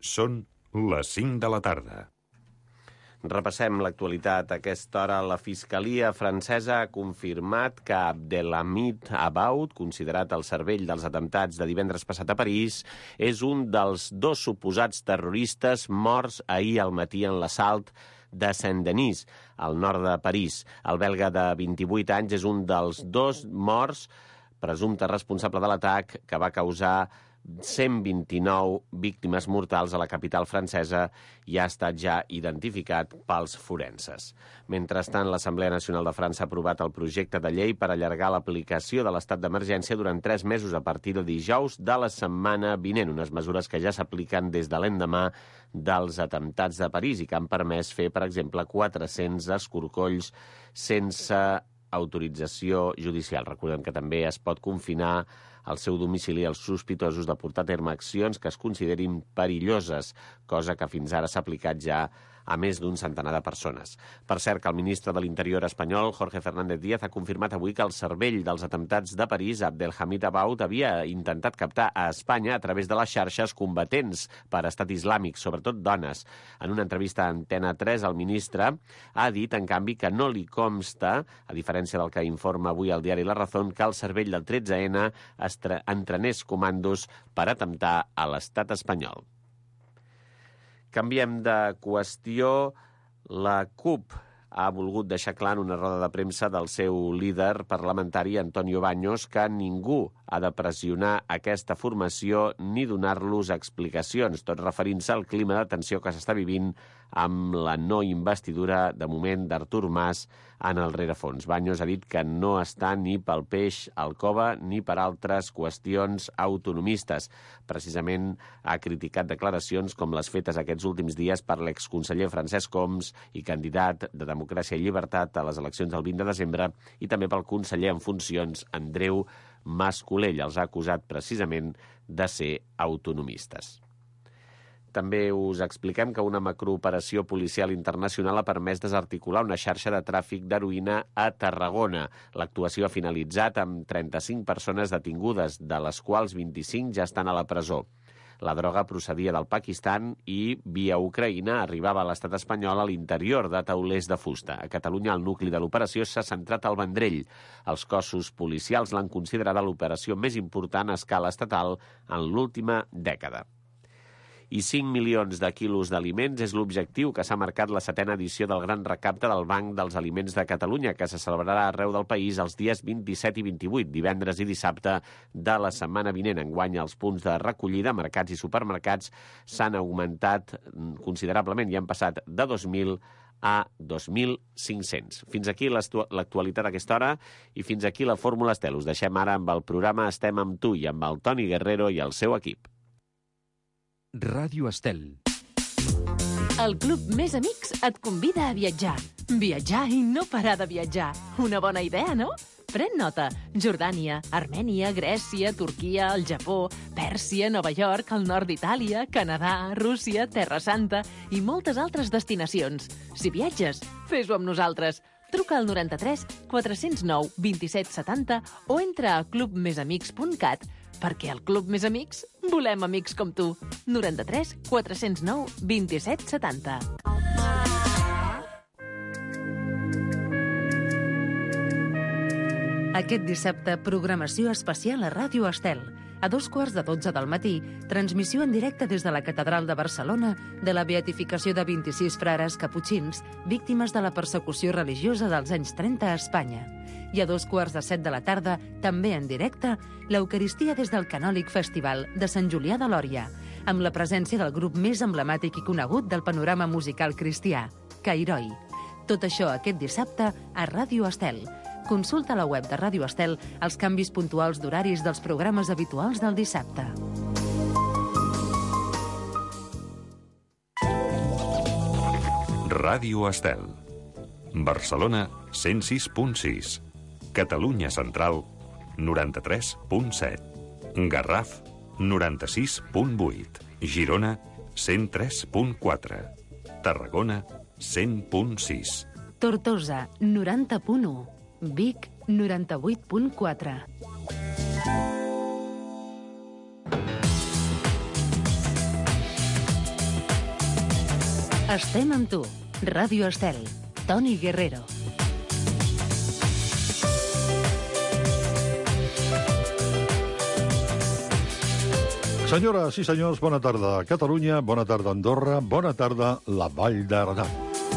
Són les 5 de la tarda. Repassem l'actualitat a aquesta hora. La Fiscalia francesa ha confirmat que Abdelhamid Abaoud, considerat el cervell dels atemptats de divendres passat a París, és un dels 2 suposats terroristes morts ahir al matí en l'assalt de Saint-Denis, al nord de París. El belga de 28 anys és un dels 2 morts, presumpte responsable de l'atac que va causar 129 víctimes mortals a la capital francesa i ha estat ja identificat pels forenses. Mentrestant, l'Assemblea Nacional de França ha aprovat el projecte de llei per allargar l'aplicació de l'estat d'emergència durant 3 mesos a partir de dijous de la setmana vinent, unes mesures que ja s'apliquen des de l'endemà dels atemptats de París i que han permès fer, per exemple, 400 escorcolls sense autorització judicial. Recordem que també es pot confinar al seu domicili els sospitosos de portar a terme accions que es considerin perilloses, cosa que fins ara s'ha aplicat ja a més d'un centenar de persones. Per cert, que el ministre de l'Interior espanyol, Jorge Fernández Díaz, ha confirmat avui que el cervell dels atemptats de París, Abdelhamid Abaoud, havia intentat captar a Espanya a través de les xarxes combatents per Estat Islàmic, sobretot dones. En una entrevista a Antena 3, el ministre ha dit, en canvi, que no li consta, a diferència del que informa avui el diari La Razón, que el cervell del 13N entrenés comandos per atemptar a l'estat espanyol. Canviem de qüestió. La CUP ha volgut deixar clar en una roda de premsa del seu líder parlamentari, Antonio Baños, que ningú ha de pressionar aquesta formació ni donar-los explicacions, tot referint-se al clima de tensió que s'està vivint amb la no investidura, de moment, d'Artur Mas en el rerefons. Baños ha dit que no està ni pel peix al cove ni per altres qüestions autonomistes. Precisament ha criticat declaracions com les fetes aquests últims dies per l'exconseller Francesc Homs i candidat de Democràcia i Llibertat a les eleccions del 20 de desembre i també pel conseller en funcions Andreu Mas Colell. Els ha acusat precisament de ser autonomistes. També us expliquem que una macrooperació policial internacional ha permès desarticular una xarxa de tràfic d'heroïna a Tarragona. L'actuació ha finalitzat amb 35 persones detingudes, de les quals 25 ja estan a la presó. La droga procedia del Pakistan i, via Ucraïna, arribava a l'estat espanyol a l'interior de taulers de fusta. A Catalunya, el nucli de l'operació s'ha centrat al Vendrell. Els cossos policials l'han considerat l'operació més important a escala estatal en l'última dècada. I 5 milions de quilos d'aliments és l'objectiu que s'ha marcat la 7a edició del Gran Recapte del Banc dels Aliments de Catalunya, que se celebrarà arreu del país els dies 27 i 28, divendres i dissabte de la setmana vinent. Enguany, els punts de recollida, mercats i supermercats, s'han augmentat considerablement i han passat de 2.000 a 2.500. Fins aquí l'actualitat a aquesta hora i fins aquí la Fórmula Estel. Us deixem ara amb el programa Estem amb tu i amb el Toni Guerrero i el seu equip. Ràdio Estel. El Club Més Amics et convida a viatjar. Viatjar i no parar de viatjar. Una bona idea, no? Pren nota. Jordània, Armènia, Grècia, Turquia, el Japó, Pèrsia, Nova York, el nord d'Itàlia, Canadà, Rússia, Terra Santa i moltes altres destinacions. Si viatges, fes-ho amb nosaltres. Truca al 93 409 27 70 o entra a clubmesamics.cat perquè al Club Més Amics volem amics com tu. 93 409 27 70. Aquest dissabte, programació especial a Ràdio Estel. A 12:15 del matí, transmissió en directe des de la Catedral de Barcelona de la beatificació de 26 frares caputxins víctimes de la persecució religiosa dels anys 30 a Espanya. I a 14:15 de la tarda, també en directe, l'Eucaristia des del Canòlic Festival de Sant Julià de Lòria, amb la presència del grup més emblemàtic i conegut del panorama musical cristià, Cairoi. Tot això aquest dissabte a Ràdio Estel. Consulta a la web de Ràdio Estel els canvis puntuals d'horaris dels programes habituals del dissabte. Ràdio Estel. Barcelona, 106.6. Catalunya Central, 93.7. Garraf, 96.8. Girona, 103.4. Tarragona, 100.6. Tortosa, 90.1. Vic, 98.4. Estem amb tu. Ràdio Estel. Toni Guerrero. Senyores i senyors, bona tarda Catalunya, bona tarda Andorra, bona tarda la Vall d'Aran.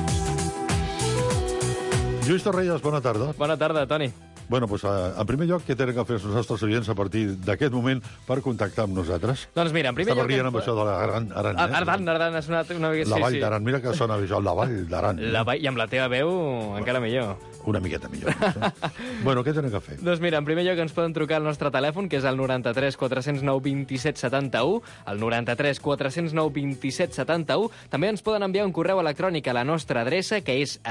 Lluís Torrelles, bona tarda. Bona tarda, Toni. Bueno, doncs, en primer lloc, què tenen que fer els nostres oients a partir d'aquest moment per contactar amb nosaltres? Doncs mira, en primer lloc... Estava rient amb això de l'Aran. Aran ha sonat una mica... La Vall d'Aran, mira que sona això, la Vall d'Aran. I amb la teva veu encara millor. Una miqueta millor. Bueno, què tenen que fer? Doncs mira, en primer lloc ens poden trucar al nostre telèfon, que és el 93 409 27 71, el 93 409 27 71. També ens poden enviar un correu electrònic a la nostra adreça, que és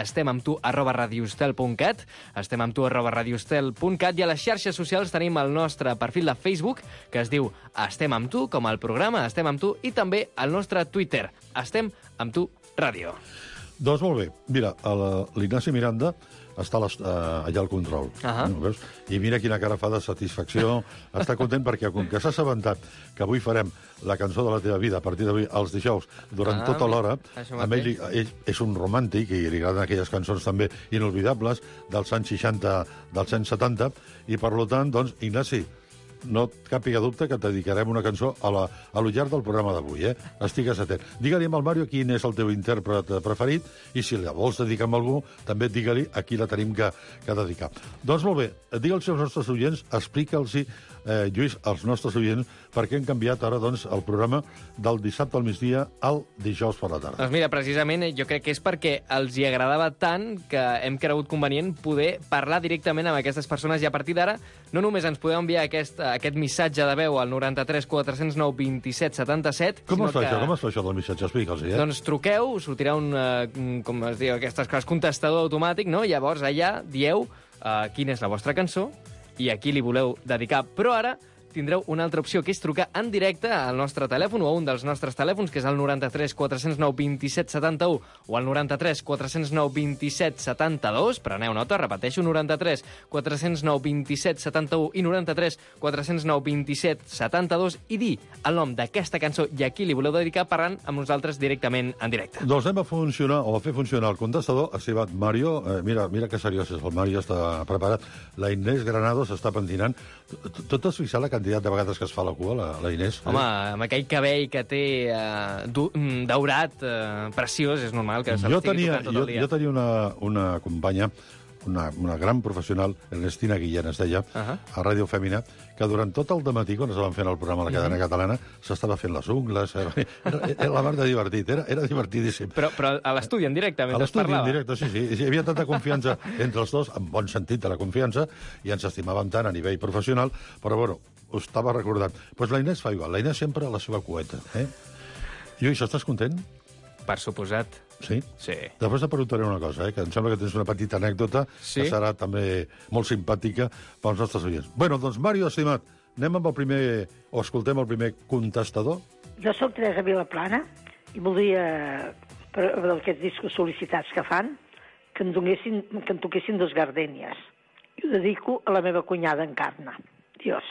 estemamtu@radiostel.cat, estemamtu@radiostel.cat, i a les xarxes socials tenim el nostre perfil de Facebook, que es diu Estem amb tu, com el programa Estem amb tu, i també el nostre Twitter, Estem amb tu Ràdio. Doncs molt bé. Mira, l'Ignasi Miranda està allà al control. Veus? I mira quina cara fa de satisfacció. Està content perquè, com que s'ha assabentat que avui farem la cançó de la teva vida a partir d'avui, els dijous, durant tota l'hora, amb ell és un romàntic i li agraden aquelles cançons també inolvidables dels anys 60, dels anys 70, i per tant, doncs, Ignasi, no càpiga dubte que et dedicarem una cançó a lo llarg del programa d'avui, eh? Estigues atent. Digue-li al Mario quin és el teu intèrpret preferit i si la vols dedicar a algú, també digue-li a qui la tenim que dedicar. Doncs molt bé, digue als seus nostres oients, explica'ls, Lluís, als nostres oients, per què hem canviat ara doncs, el programa del dissabte al migdia al dijous per la tarda. Doncs mira, precisament jo crec que és perquè els hi agradava tant que hem cregut convenient poder parlar directament amb aquestes persones, i a partir d'ara no només ens podeu enviar aquest missatge de veu al 93 409 27 77... Com es fa això del missatge? Explica'ls, Doncs truqueu, us sortirà com es diu, aquestes coses, contestador automàtic, no? Llavors allà dieu quina és la vostra cançó i a qui li voleu dedicar. Però ara tindreu una altra opció, que és trucar en directe al nostre telèfon o a un dels nostres telèfons, que és el 93 409 27 71 o el 93 409 27 72. Preneu nota, repeteixo, 93 409 27 71 i 93 409 27 72, i dir el nom d'aquesta cançó i a qui li voleu dedicar parlant amb nosaltres directament en directe. Doncs anem a fer funcionar el contestador. Ha sigut Mario. Mira que seriós és. El Mario està preparat. La Inés Granados està pentinant. Tu t'has fixat la quantitat de vegades que es fa la cua, la Inés? Home, amb aquell cabell que té daurat, preciós, és normal que se l'estigui tocant tot el dia. Jo tenia una companya, una gran professional, Ernestina Guillén, es deia, a Ràdio Fèmina, que durant tot el dematí, quan estaven fent el programa a la cadena catalana, s'estava fent les ungles. Era la mar de divertit, era divertidíssim. Però a l'estudi, en directe, mentre es parlava? A l'estudi, en directe, sí. Hi havia tanta confiança entre els dos, en bon sentit de la confiança, i ens estimàvem tant a nivell professional, però, bueno, ho estava recordant. Doncs la Inés fa igual, la Inés sempre a la seva cueta. Lluís, estàs content? Per suposat. Sí? Sí. Després et preguntaré una cosa, que em sembla que tens una petita anècdota que serà també molt simpàtica pels nostres oients. Bueno, doncs, Mario, estimat, anem amb el primer, o escoltem el primer contestador? Jo sóc Teresa Vilaplana i voldria, per aquests discos sol·licitats que fan, que em toquessin Dos Gardènies. I ho dedico a la meva cunyada Encarna. Adiós.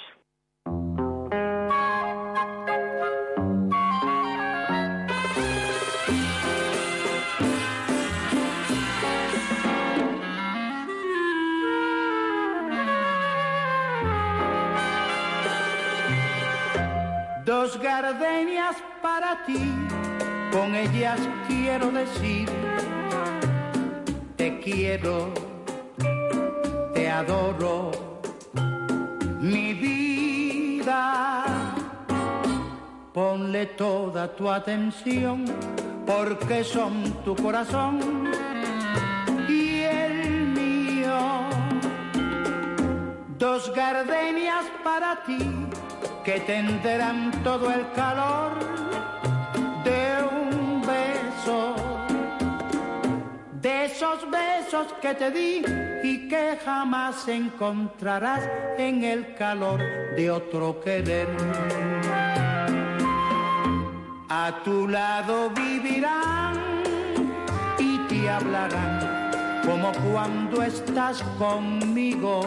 Dos gardenias para ti, con ellas quiero decir, te quiero, te adoro, mi vida. Ponle toda tu atención, porque son tu corazón y el mío. Dos gardenias para ti, que tendrán todo el calor de un beso, de esos besos que te di y que jamás encontrarás en el calor de otro querer. A tu lado vivirán y te hablarán como cuando estás conmigo.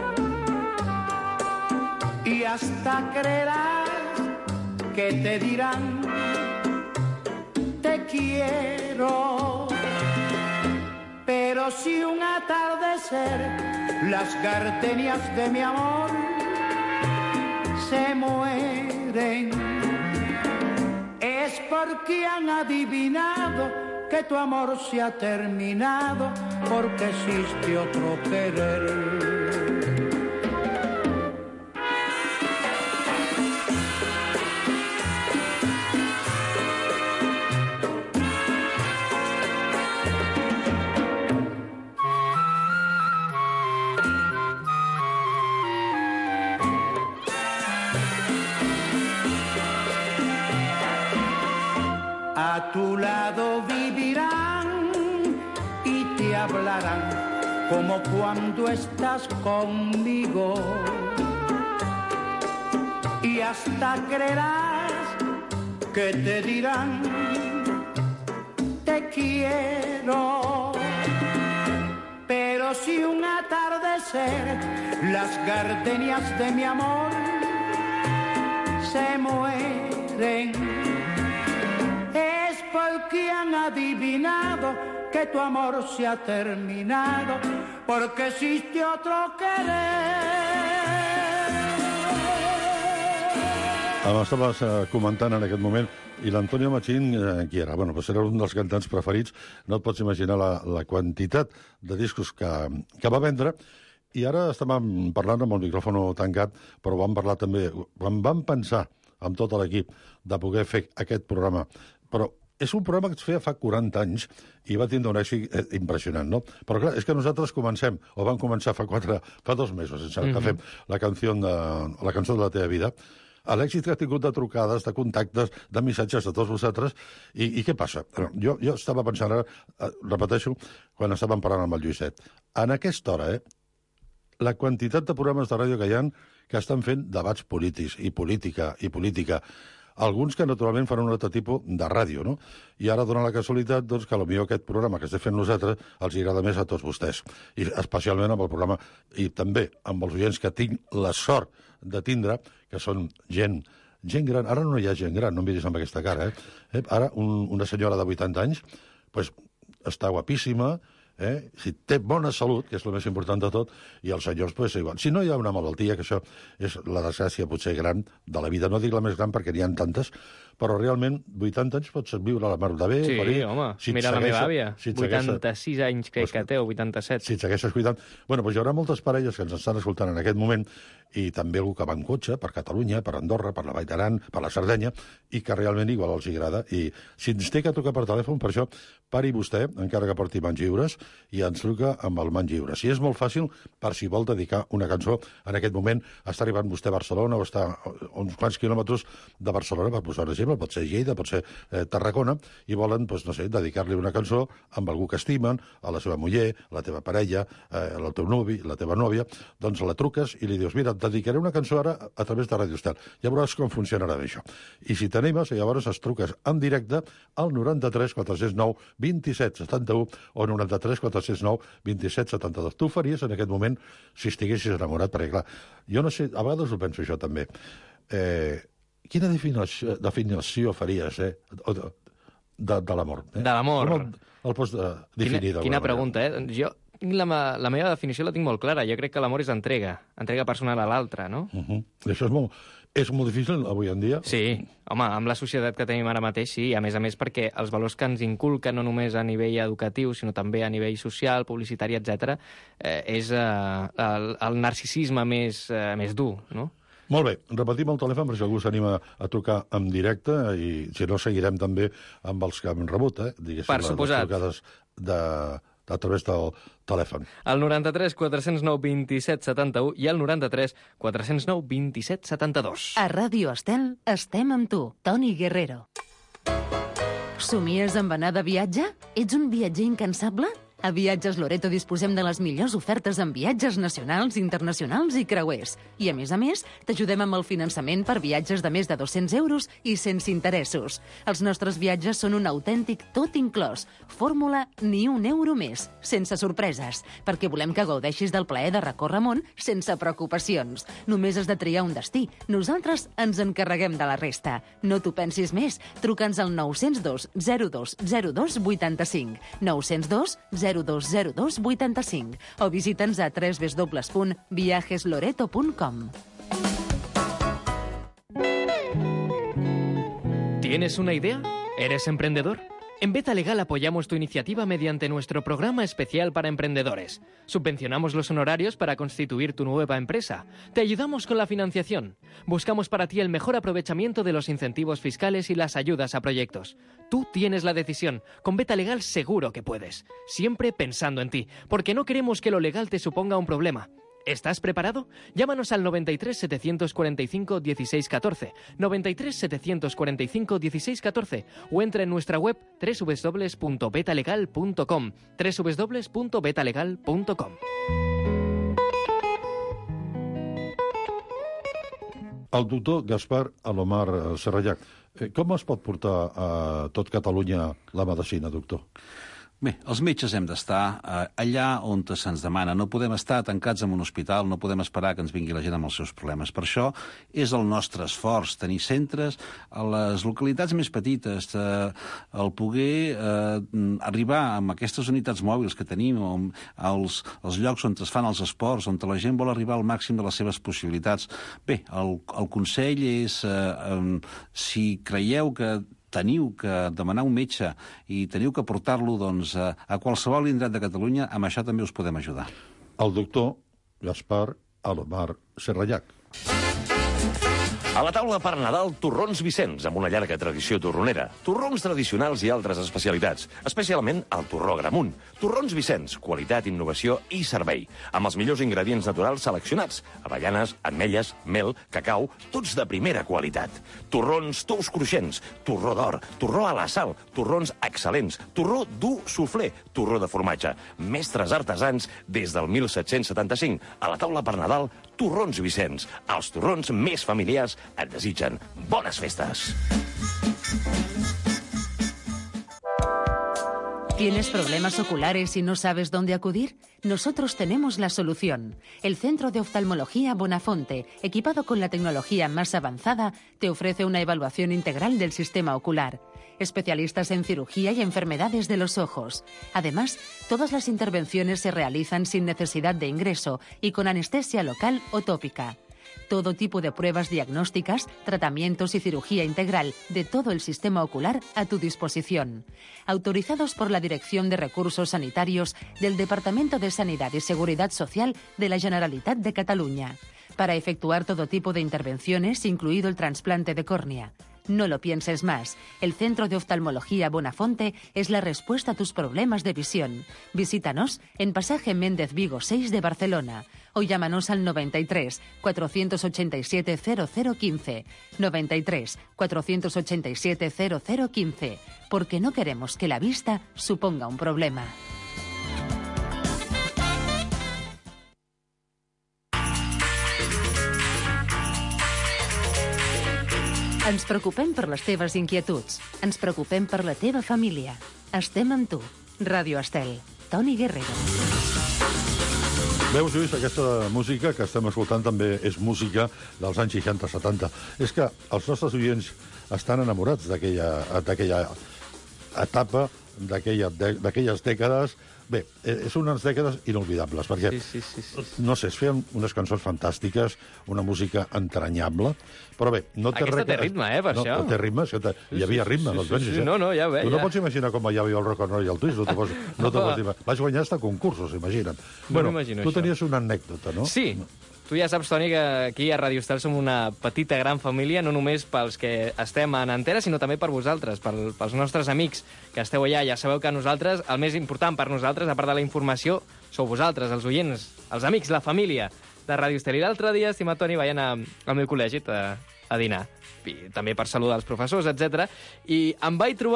Y hasta creerás que te dirán te quiero quiero. Pero si un atardecer las gardenias de mi amor se mueren, es porque han adivinado que tu amor se ha terminado, porque existe otro querer. A tu lado vivirán y te hablarán como cuando estás conmigo. Y hasta creerás que te dirán te quiero. Pero si un atardecer las gardenias de mi amor se mueren, porque han adivinado que tu amor se ha terminado, porque existe otro querer. Estaves comentant en aquest moment, i l'Antonio Machín, qui era? Bueno, pues era un dels cantants preferits. No et pots imaginar la quantitat de discos que va vendre. I ara estàvem parlant amb el micròfon tancat, però vam parlar també, vam pensar amb tot l'equip de poder fer aquest programa. Però és un programa que es feia fa 40 anys i va tindre un èxit impressionant, no? Però clar, és que nosaltres vam començar fa 2 mesos, que fem la cançó de la teva vida. L'èxit que ha tingut de trucades, de contactes, de missatges de tots vosaltres. I què passa? Jo estava pensant ara, repeteixo, quan estàvem parlant amb el Lluïset, en aquesta hora, la quantitat de programes de ràdio que hi ha que estan fent debats polítics i política, alguns que naturalment fan un altre tipus de ràdio, no? I ara dona la casualitat doncs, que potser aquest programa que estem fent nosaltres els agrada més a tots vostès, i especialment amb el programa, i també amb els oients que tinc la sort de tindre, que són gent gran. Ara no hi ha gent gran, no em miris amb aquesta cara, Ara una senyora de 80 anys pues, està guapíssima, si té bona salut, que és el més important de tot, i els senyors, pues, igual. Si no hi ha una malaltia, que això és la desgràcia potser gran de la vida, no dic la més gran perquè n'hi ha tantes, però realment 80 anys pots viure a la mar de bé. Sí, home, mira la meva àvia, 86 anys crec que té, o 87. Si et segueixes cuidant. Bueno, doncs hi haurà moltes parelles que ens estan escoltant en aquest moment, i també algú que va en cotxe per Catalunya, per Andorra, per la Vall d'Aran, per la Sardenya, i que realment igual els agrada. I si ens té que trucar per telèfon, per això, pari vostè, encara que porti mans lliures, i ens truca amb el mans lliures. I és molt fàcil per si vol dedicar una cançó. En aquest moment està arribant vostè a Barcelona o està a uns quants quilòmetres de Barcelona, per posar un exemple, pot ser Lleida, pot ser Tarragona, i volen, doncs, no sé, dedicar-li una cançó amb algú que estimen, a la seva muller, a la teva parella, al teu novi, la teva nòvia, doncs la truques i li dius, mira, et dedicaré una cançó ara a través de Ràdio Estel. Ja veuràs com funcionarà això. I si t'animes, llavors es truques en directe al 93 409 27 71 o 93 409 27 72. Tu ho faries en aquest moment si estiguessis enamorat, perquè clar, jo no sé, a vegades ho penso això també. Quina definició faries de l'amor? De l'amor. Com el pots definir d'alguna Quina pregunta, Jo la meva definició la tinc molt clara. Jo crec que l'amor és entrega personal a l'altre, no? Això és molt difícil avui en dia. Sí, home, amb la societat que tenim ara mateix, sí, a més perquè els valors que ens inculquen, no només a nivell educatiu, sinó també a nivell social, publicitari, etc., és el narcisisme més dur, no? Molt bé, repetim el telèfon per si algú s'anima a trucar en directe i si no seguirem també amb els que hem rebut, per suposat. Les trucades a través del telèfon. El 93 409 27 71 i el 93 409 27 72. A Ràdio Estel estem amb tu, Toni Guerrero. Somies amb anar de viatge? Ets un viatger incansable? A Viatges Loreto disposem de les millors ofertes en viatges nacionals, internacionals i creuers. I, a més, t'ajudem amb el finançament per viatges de més de 200 euros i sense interessos. Els nostres viatges són un autèntic tot inclòs. Fórmula ni un euro més, sense sorpreses, perquè volem que gaudeixis del plaer de recórrer món sense preocupacions. Només has de triar un destí. Nosaltres ens encarreguem de la resta. No t'ho pensis més. Truca'ns al 902 02 02 85. 902 0202 85 o visita'ns a www.viajesloreto.com. ¿Tienes una idea? ¿Eres emprendedor? En Beta Legal apoyamos tu iniciativa mediante nuestro programa especial para emprendedores. Subvencionamos los honorarios para constituir tu nueva empresa. Te ayudamos con la financiación. Buscamos para ti el mejor aprovechamiento de los incentivos fiscales y las ayudas a proyectos. Tú tienes la decisión. Con Beta Legal seguro que puedes. Siempre pensando en ti, porque no queremos que lo legal te suponga un problema. ¿Estás preparado? Llámanos al 93 745 1614, 93 745 1614 o entra en nuestra web www.betalegal.com, www.betalegal.com. El doctor Gaspar Alomar Serrallac, com es pot portar a tot Catalunya la medicina, doctor? Bé, els metges hem d'estar allà on se'ns demana. No podem estar tancats en un hospital, no podem esperar que ens vingui la gent amb els seus problemes. Per això és el nostre esforç, tenir centres a les localitats més petites, el poder arribar amb aquestes unitats mòbils que tenim, als llocs on es fan els esports, on la gent vol arribar al màxim de les seves possibilitats. Bé, el consell és, si creieu que teniu que demanar un metge i teniu que portar-lo a qualsevol indret de Catalunya, amb això també us podem ajudar. El doctor Gaspar Alomar Serrallac. A la taula per Nadal, torrons Vicenç, amb una llarga tradició torronera. Torrons tradicionals i altres especialitats, especialment el torró Gramunt. Torrons Vicenç, qualitat, innovació i servei, amb els millors ingredients naturals seleccionats. Avellanes, ametlles, mel, cacau, tots de primera qualitat. Torrons tous cruixents, torró d'or, torró a la sal, torrons excel·lents, torró dur soufflé, torró de formatge. Mestres artesans des del 1775. A la taula per Nadal, torrons Vicenç. Els torrons més familiars et desitgen bones festes. ¿Tienes problemas oculares y no sabes dónde acudir? Nosotros tenemos la solución. El Centro de Oftalmología Bonafonte, equipado con la tecnología más avanzada, te ofrece una evaluación integral del sistema ocular. Especialistas en cirugía y enfermedades de los ojos. Además, todas las intervenciones se realizan sin necesidad de ingreso y con anestesia local o tópica. Todo tipo de pruebas diagnósticas, tratamientos y cirugía integral de todo el sistema ocular a tu disposición. Autorizados por la Dirección de Recursos Sanitarios del Departamento de Sanidad y Seguridad Social de la Generalitat de Cataluña. Para efectuar todo tipo de intervenciones, incluido el trasplante de córnea. No lo pienses más. El Centro de Oftalmología Bonafonte es la respuesta a tus problemas de visión. Visítanos en Pasaje Méndez Vigo 6 de Barcelona o llámanos al 93 487 0015, 93 487 0015, porque no queremos que la vista suponga un problema. Ens preocupem per les teves inquietuds. Ens preocupem per la teva família. Estem amb tu. Ràdio Estel. Toni Guerrero. Veus, Lluís, aquesta música que estem escoltant també és música dels anys 60-70. És que els nostres oients estan enamorats d'aquella etapa, d'aquelles dècades. Bé, són unes dècades inolvidables, perquè, no sé, es feien unes cançons fantàstiques, una música entranyable, però bé, no té Aquesta té ritme, per això. No té ritme, hi havia ritme, no et pensis, No, ja ho veig. Tu no pots imaginar com hi havia el rock and roll i el twist, no t'ho pots imaginar. Vas guanyar hasta concursos, imagina't. Bueno, tu tenies una anècdota, no? Sí. Tu ja saps, Toni, que aquí a Ràdio Estel som una petita gran família, no només pels que estem en antena, sinó també per vosaltres, pels nostres amics que esteu allà. Ja sabeu que nosaltres, el més important per nosaltres, a part de la informació, sou vosaltres, els oients, els amics, la família de Ràdio Estel. I l'altre dia, estimat Toni, vaig anar al meu col·legi a dinar, i també per saludar els professors, etc. I em vaig trobar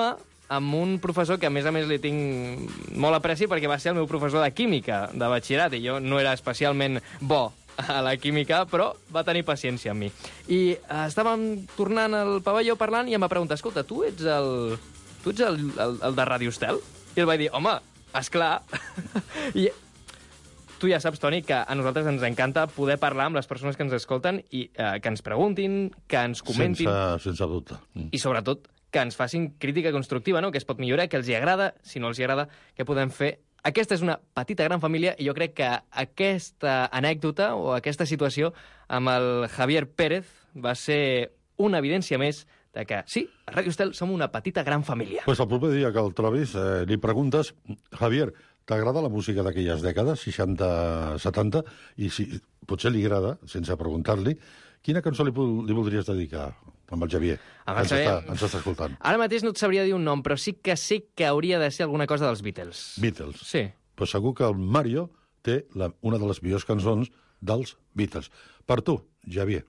amb un professor que, a més li tinc molt apreci perquè va ser el meu professor de química de batxillerat, i jo no era especialment bo a la química, però va tenir paciència amb mi. I estàvem tornant al pavelló parlant i em va preguntar, escolta, tu ets el de Ràdio Estel? I el vaig dir, home, esclar. I tu ja saps, Toni, que a nosaltres ens encanta poder parlar amb les persones que ens escolten i que ens preguntin, que ens comentin. Sense dubte. I sobretot que ens facin crítica constructiva, no? Que es pot millorar, que els hi agrada, si no els hi agrada, què podem fer. Aquesta és una petita gran família i jo crec que aquesta anècdota o aquesta situació amb el Javier Pérez va ser una evidència més de que sí, a Ràdio Estel som una petita gran família. Pues el proper dia que el trobis li preguntes, Javier, t'agrada la música d'aquelles dècades, 60, 70, i si potser li agrada, sense preguntar-li, quina cançó li voldries dedicar amb el Javier? Ens està escoltant. Ara mateix no et sabria dir un nom, però sí que sé que hauria de ser alguna cosa dels Beatles. Beatles? Sí. Però segur que el Mario té una de les millors cançons dels Beatles. Per tu, Javier.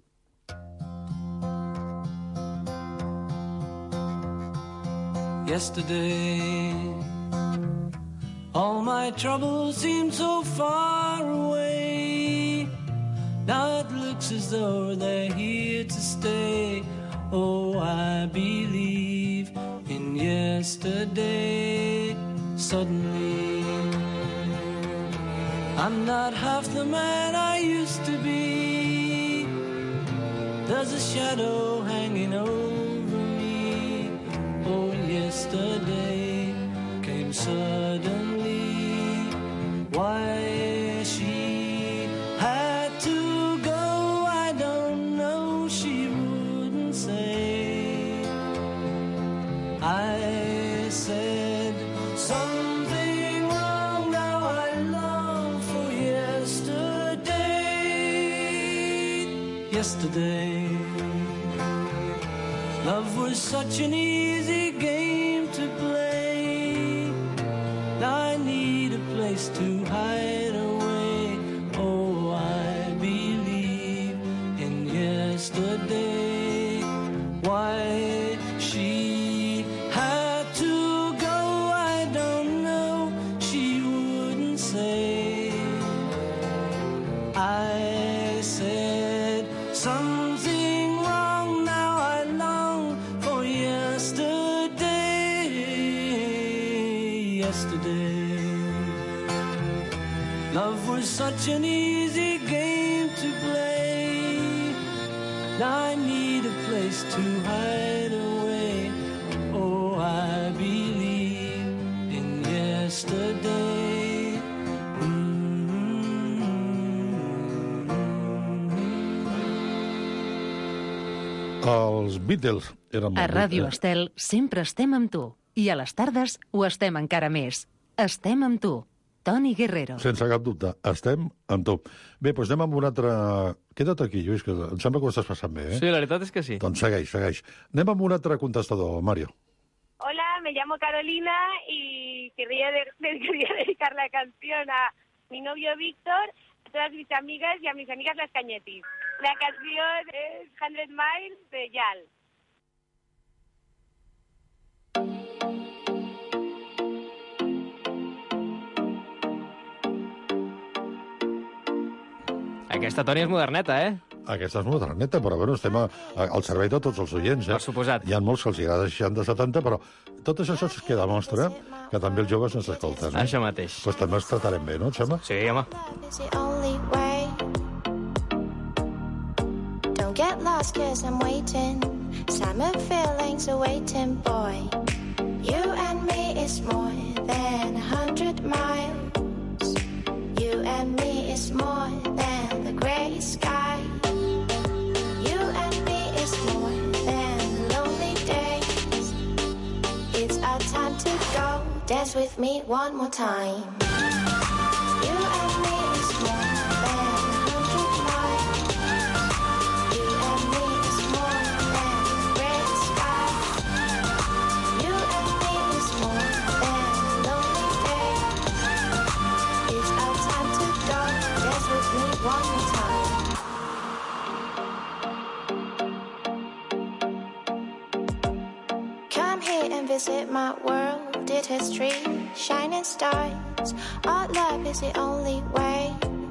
Yesterday, all my troubles seem so far away. Now it looks as though they're here to stay. Oh, I believe in yesterday. Suddenly, I'm not half the man I used to be. There's a shadow hanging over me. Oh, yesterday came suddenly. Why she had to go, I don't know, she wouldn't say. I said something wrong, now I long for yesterday. Yesterday, love was such an easy game to play. Now I need a place to hide away. Oh, I believe in yesterday. Why she had to go, I don't know, she wouldn't say. I said something wrong, now I long for yesterday. Yesterday, love was such an easy game to play. Now I need a place to hide away. Oh, I believe in yesterday. Els Beatles eren molt... A Ràdio Estel sempre estem amb tu. I a les tardes ho estem encara més. Estem amb tu. Toni Guerrero. Sense cap dubte, estem amb tu. Bé, doncs anem amb un altre... Queda't aquí, Lluís, que em sembla que ho estàs passant bé, eh? Sí, la veritat és que sí. Doncs segueix. Anem amb un altre contestador, Mario. Hola, me llamo Carolina y quería dedicar la canción a mi novio Víctor, a todas mis amigas y a mis amigas las Cañetis. La canción es 100 Miles de Yal. Aquesta, Toni, és moderneta, eh? Aquesta és moderneta, però bueno, estem al servei de tots els oients, eh? Per suposat. Hi ha molts que els agrada 60-70, però tot això és que demostra que també els joves ens escolten. Això mateix. Doncs també els tratarem bé, no, et sembla? Sí, home. Don't get lost 'cause I'm waiting. Summer feelings are waiting, boy. You and me is more than 100 miles. You and me is more than the grey sky. You and me is more than lonely days. It's our time to go. Dance with me one more time. You and me is more than 100 miles. You and me is more than the grey sky. You and me is more than lonely days. It's our time to go. Dance with me one more time. Come here and visit my our world did history, shining stars. Our love is the only way.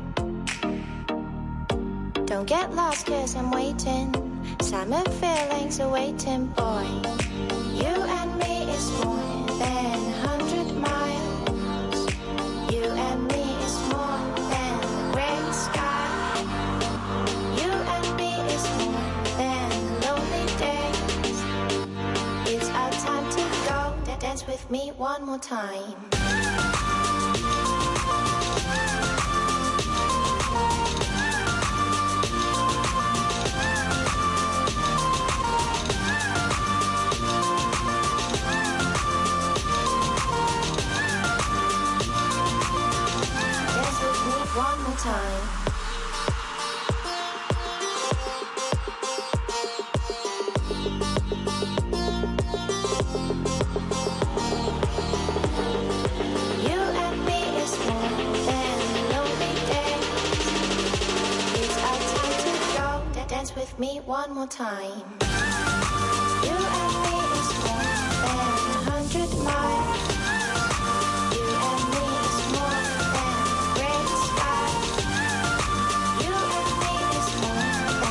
Don't get lost 'cause I'm waiting. Summer feelings are waiting, boy. You and me is more than 100 miles. You and me is more than the gray sky. You and me is more than lonely days. It's our time to go. Dance with me one more time. One more time. You and me is more than lonely days. It's our time to go. Dance with me one more time. You and me is more than 100 miles. You and me is more than great sky. You and me is more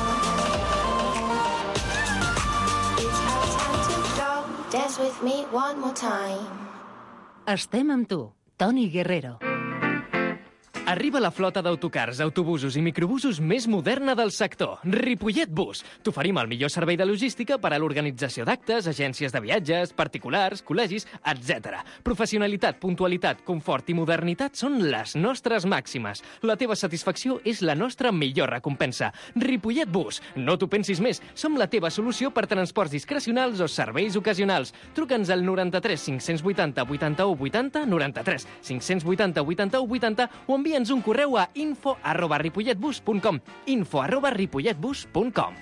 than. It's our time to go. Dance with me one more time. Estem amb tu, Toni Guerrero. Arriba la flota d'autocars, autobusos i microbusos més moderna del sector. Ripollet Bus. T'oferim el millor servei de logística per a l'organització d'actes, agències de viatges, particulars, col·legis, etc. Professionalitat, puntualitat, confort i modernitat són les nostres màximes. La teva satisfacció és la nostra millor recompensa. Ripollet Bus. No t'ho pensis més. Som la teva solució per transports discrecionals o serveis ocasionals. Truca'ns al 93 580 81 80, 93 580 81 80 o envia'ns un correu a info@ripolletbus.com, info@ripolletbus.com.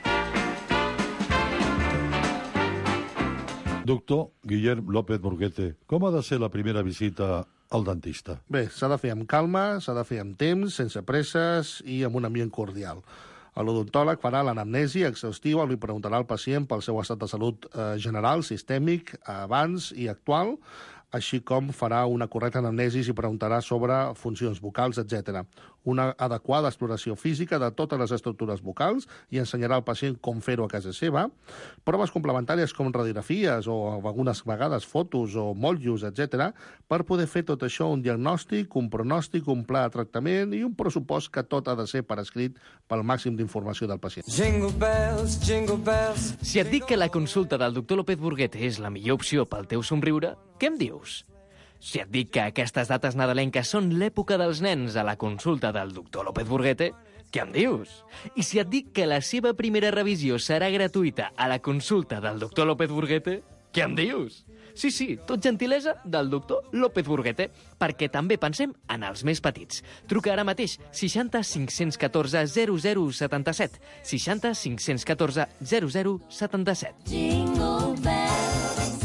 Doctor Guillem López Burguete, com ha de ser la primera visita al dentista? Bé, s'ha de fer amb calma, s'ha de fer amb temps, sense presses i amb un ambient cordial. L'odontòleg farà l'anamnesi exhaustiva, li preguntarà al pacient pel seu estat de salut general, sistèmic, abans i actual, així com farà una correcta anamnesi i preguntarà sobre funcions vocals, etc. Una adequada exploració física de totes les estructures vocals i ensenyarà al pacient com fer-ho a casa seva. Proves complementàries com radiografies o algunes vegades fotos o motllos, etc. per poder fer tot això un diagnòstic, un pronòstic, un pla de tractament i un pressupost que tot ha de ser per escrit pel màxim d'informació del pacient. Jingle bells, jingle bells. Si et dic que la consulta del doctor López Burguete és la millor opció pel teu somriure, què em dius? Si et dic que aquestes dates nadalenques són l'època dels nens a la consulta del doctor López Burguete, què em dius? I si et dic que la seva primera revisió serà gratuïta a la consulta del doctor López Burguete, què em dius? Sí, tot gentilesa del doctor López Burguete, perquè també pensem en els més petits. Truca ara mateix 60 514 0077, 60 514 0077. Jingle bells.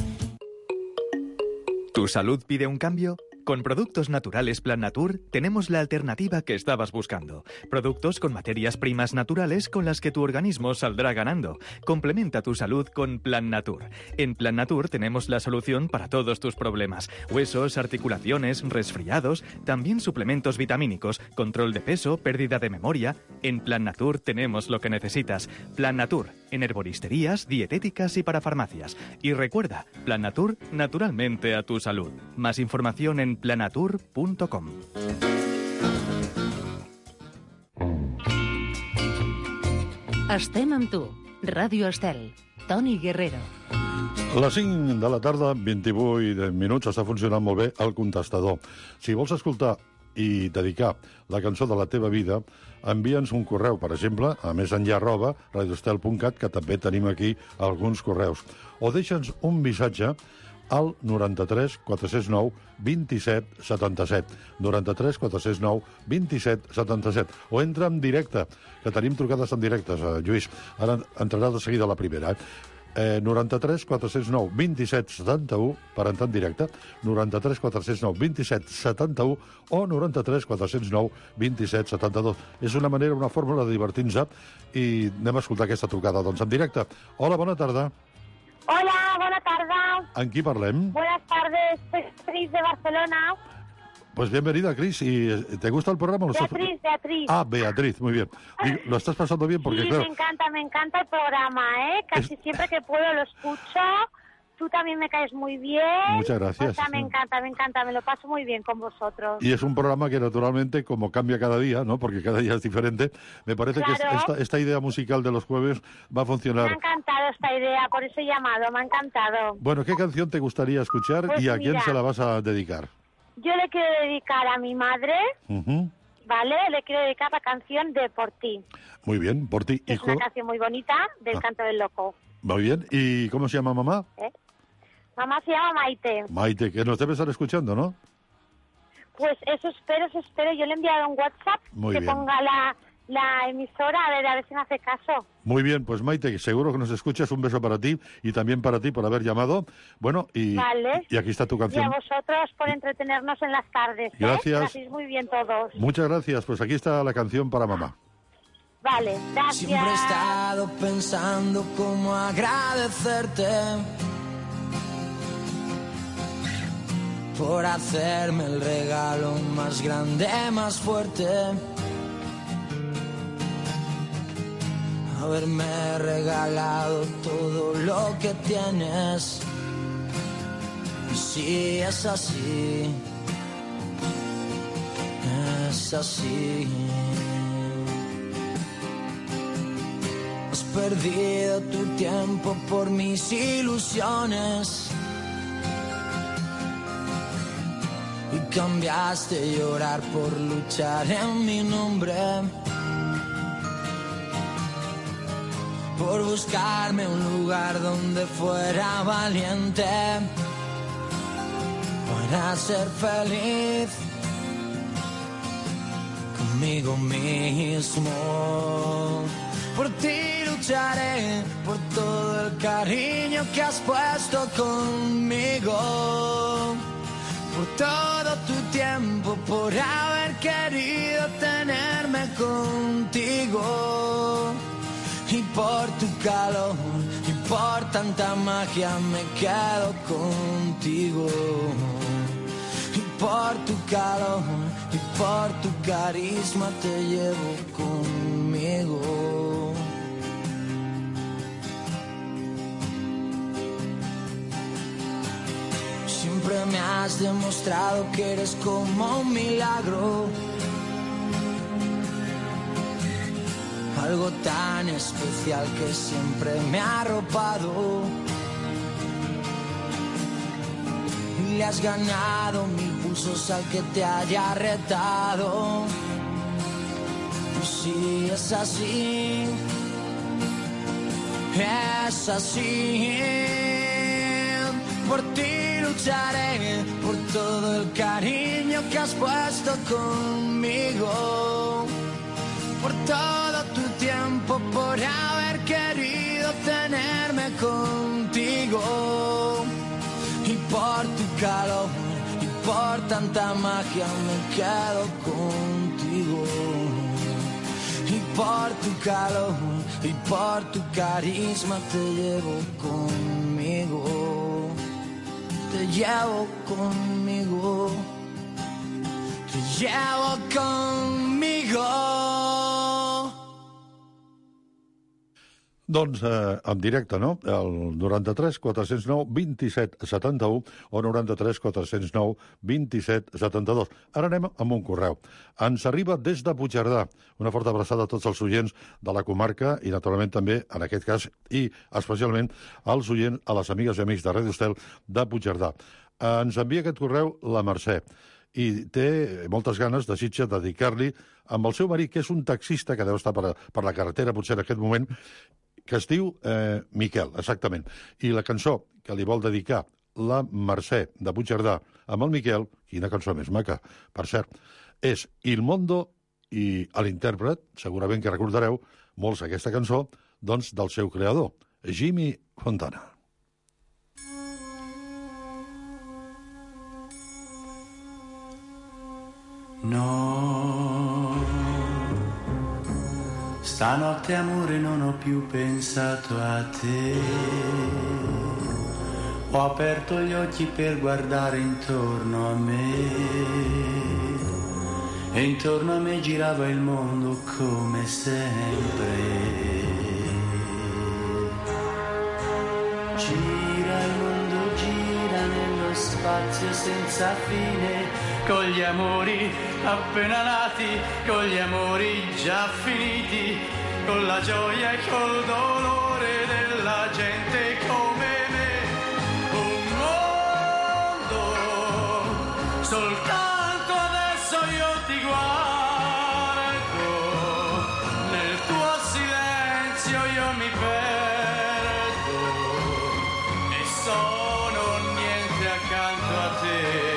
¿Tu salud pide un cambio? Con Productos Naturales Plan Natur tenemos la alternativa que estabas buscando. Productos con materias primas naturales con las que tu organismo saldrá ganando. Complementa tu salud con Plan Natur. En Plan Natur tenemos la solución para todos tus problemas. Huesos, articulaciones, resfriados, también suplementos vitamínicos, control de peso, pérdida de memoria. En Plan Natur tenemos lo que necesitas. Plan Natur, en herboristerías, dietéticas y para farmacias. Y recuerda, Plan Natur, naturalmente a tu salud. Más información en planatur.com. Estem amb tu, Ràdio Estel, Toni Guerrero. A les 5 de la tarda, 28 minuts, està funcionant molt bé el contestador. Si vols escoltar i dedicar la cançó de la teva vida, envia'ns un correu, per exemple, a mesenllà@radioestel.cat, que també tenim aquí alguns correus. O deixa'ns un missatge al 93 409 27 77. 93 409 27 77. O entra en directe, que tenim trucades en directes, Lluís. Ara entrarà de seguida la primera, 93 409 27 71 per entrar en directe, 93 409 27 71 o 93 409 27 72. És una manera, una fórmula de divertir-nos i anem a escoltar aquesta trucada, doncs, en directe. Hola, bona tarda. Hola, bona tarda. Hola. Amb qui parlem? Buenas tardes, soy Beatriz de Barcelona. Pues bienvenida, Cris. ¿Y te gusta el programa? Beatriz. Ah, Beatriz, muy bien. ¿Lo estás pasando bien? Porque, Sí, claro, me encanta el programa, ¿eh? Casi siempre que puedo lo escucho. Tú también me caes muy bien. Muchas gracias. O sea, me encanta, me lo paso muy bien con vosotros. y es un programa que naturalmente, como cambia cada día, ¿no? Porque cada día es diferente, me parece que Claro. esta idea musical de los jueves va a Me ha funcionar. encantado esta idea, por eso he llamado, me ha encantado. Bueno, ¿qué canción te gustaría escuchar Pues y a quién mira. se la vas a dedicar? Yo le quiero dedicar a mi madre, Ujú. ¿vale? Le quiero dedicar la canción de Por ti. Muy bien, por ti, Que es hijo. una canción muy bonita del Canto del Loco. Muy bien. ¿Y cómo se llama mamá? ¿eh? Mamá se llama Maite. Maite, que nos debe estar escuchando, ¿no? Pues eso espero. Yo le he enviado un WhatsApp Muy que bien. ponga la emisora, a ver si me hace caso. Muy bien, pues Maite, seguro que nos escuchas. Un beso para ti y también para ti por haber llamado. Bueno, y Vale. aquí está tu Y a canción. vosotros por entretenernos en las tardes. Gracias. Lo hacéis muy bien todos. Muchas gracias. Pues aquí está la canción para mamá. Vale, gracias. Siempre he estado pensando cómo agradecerte por hacerme el regalo más grande, más fuerte. Haberme regalado todo lo que tienes. Y si es así, es así. Has perdido tu tiempo por mis ilusiones y cambiaste llorar por luchar en mi nombre, por buscarme un lugar donde fuera valiente para ser feliz conmigo mismo. Por ti lucharé, por todo el cariño que has puesto conmigo, por todo tu tiempo, por haber querido tenerme contigo, y por tu calor, y por tanta magia me quedo contigo, y por tu calor, y por tu carisma te llevo conmigo. Siempre me has demostrado que eres como un milagro, algo tan especial que siempre me ha arropado, y le has ganado 1000 pulsos al que te haya retado. Y si es así, es así. Por ti lucharé, por todo el cariño que has puesto conmigo, por todo tu tiempo, por haber querido tenerme contigo, y por tu calor, y por tanta magia me quedo contigo, y por tu calor, y por tu carisma te llevo conmigo. Te llevo conmigo, te llevo conmigo. Doncs en directe, no? El 93 409 27 71 o 93 409 27 72. Ara anem amb un correu. Ens arriba des de Puigcerdà. Una forta abraçada a tots els oients de la comarca i, naturalment, també, en aquest cas, i especialment als oients, a les amigues i amics de Ràdio Estel de Puigcerdà. Ens envia aquest correu la Mercè i té moltes ganes, desitja dedicar-li amb el seu marit, que és un taxista que deu estar per la carretera, potser en aquest moment, que es diu Miquel, exactament. I la cançó que li vol dedicar la Mercè de Puigcerdà amb el Miquel, quina cançó més maca, per cert, és Il Mondo, i a l'intèrpret, segurament que recordareu molts aquesta cançó, doncs del seu creador, Jimmy Fontana. No, stanotte amore non ho più pensato a te. Ho aperto gli occhi per guardare intorno a me e intorno a me girava il mondo come sempre. Gira il mondo, gira nello spazio senza fine, con gli amori appena nati, con gli amori già finiti, con la gioia e col dolore della gente come me. Un mondo, soltanto adesso io ti guardo, nel tuo silenzio io mi perdo e sono niente accanto a te.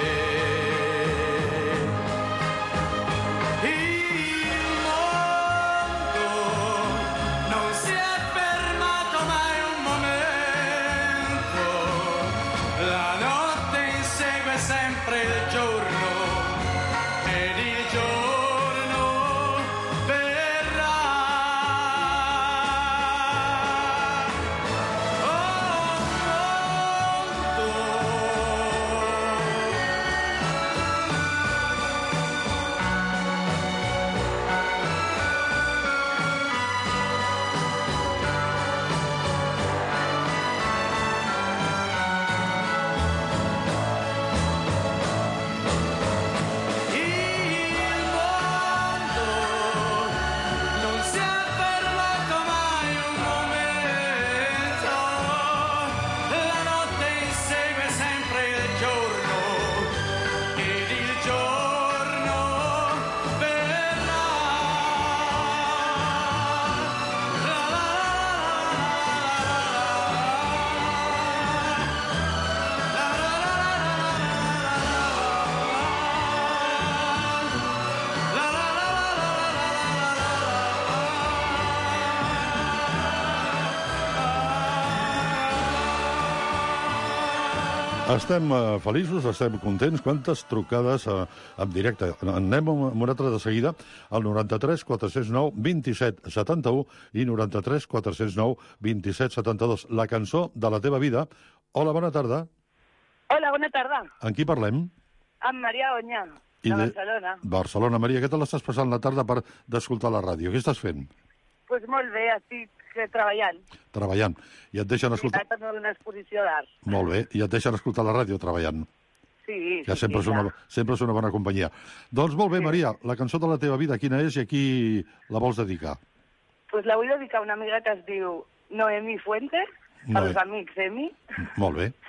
Estem feliços, estem contents. Quantes trucades en directe. Anem amb una altra de seguida, al 93 409 27 71 i 93 409 27 72. La cançó de la teva vida. Hola, bona tarda. Hola, bona tarda. Amb qui parlem? Amb Maria Oña, de Barcelona. Barcelona. Maria, què tal estàs passant la tarda per d'escoltar la ràdio? Què estàs fent? Pues molt bé, estic treballant. Treballant. I et deixen escoltar... Sí, en una exposició d'art. Molt bé. I et deixen escoltar la ràdio treballant. Sí, que sempre, sí, sempre és una bona companyia. Doncs molt bé, Maria, la cançó de la teva vida, quina és i a qui la vols dedicar? Pues la vull dedicar a una amiga que es diu Noemi Fuentes, als amics Emi. Molt bé.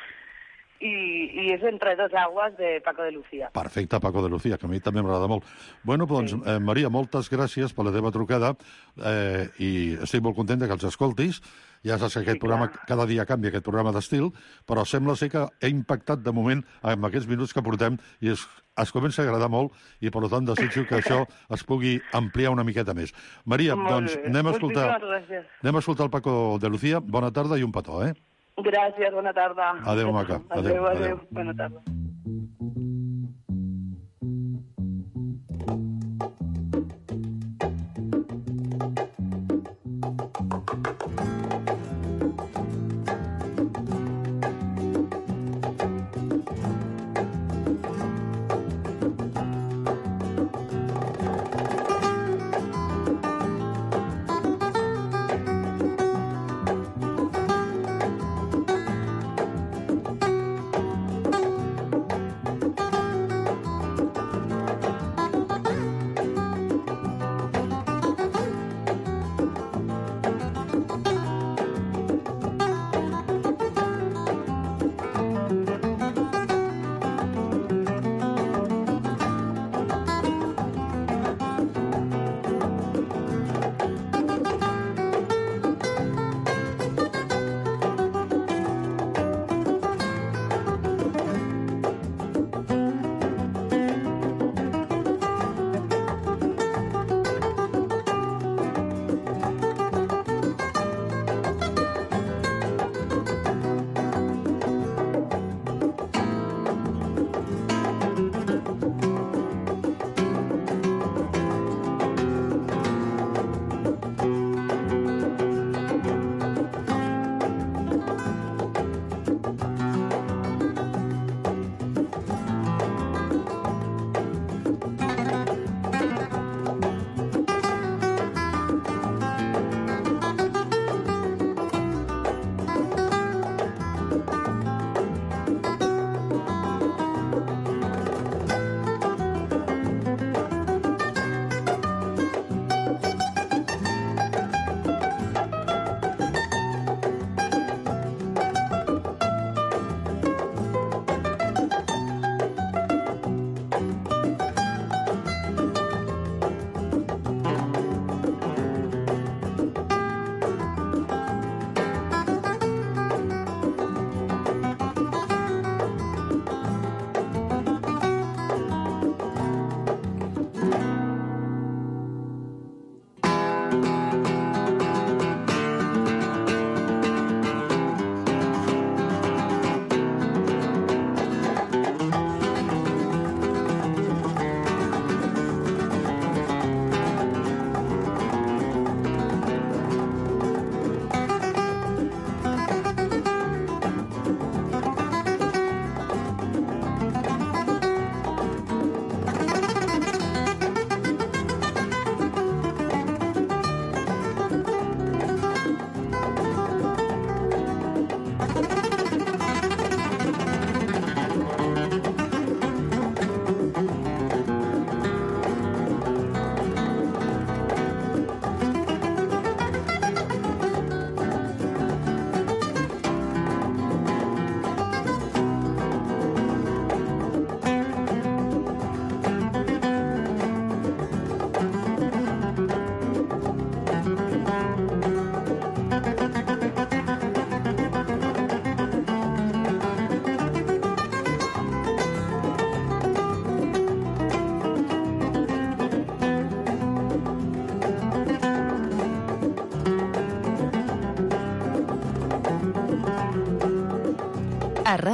I és Entre dos aguas de Paco de Lucía. Perfecte, Paco de Lucía, que a mi també m'agrada molt. Bueno, doncs, Maria, moltes gràcies per la teva trucada i estic molt contenta que els escoltis. Ja saps que aquest programa, cada dia canvia aquest programa d'estil, però sembla ser que ha impactat de moment amb aquests minuts que portem i es comença a agradar molt i, per tant, desitjo que això es pugui ampliar una miqueta més. Maria, doncs, anem a escoltar el Paco de Lucía. Bona tarda i un petó, eh? Gràcies, bona tarda. Adéu, maca. Adéu. Bona tarda.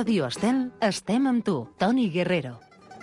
Ràdio Estel, estem amb tu, Toni Guerrero.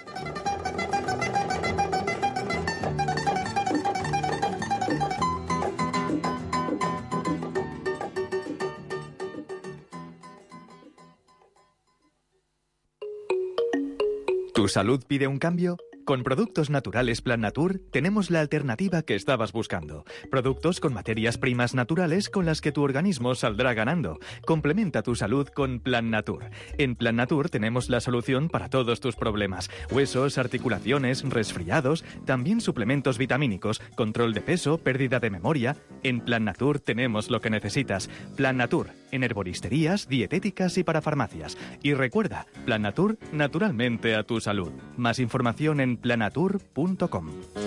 ¿Tu salud pide un cambio? Con Productos Naturales Plan Natur tenemos la alternativa que estabas buscando. Productos con materias primas naturales con las que tu organismo saldrá ganando. Complementa tu salud con Plan Natur. En Plan Natur tenemos la solución para todos tus problemas. Huesos, articulaciones, resfriados, también suplementos vitamínicos, control de peso, pérdida de memoria. En Plan Natur tenemos lo que necesitas. Plan Natur, en herboristerías, dietéticas y para farmacias. Y recuerda, Plan Natur, naturalmente a tu salud. Más información en planatur.com.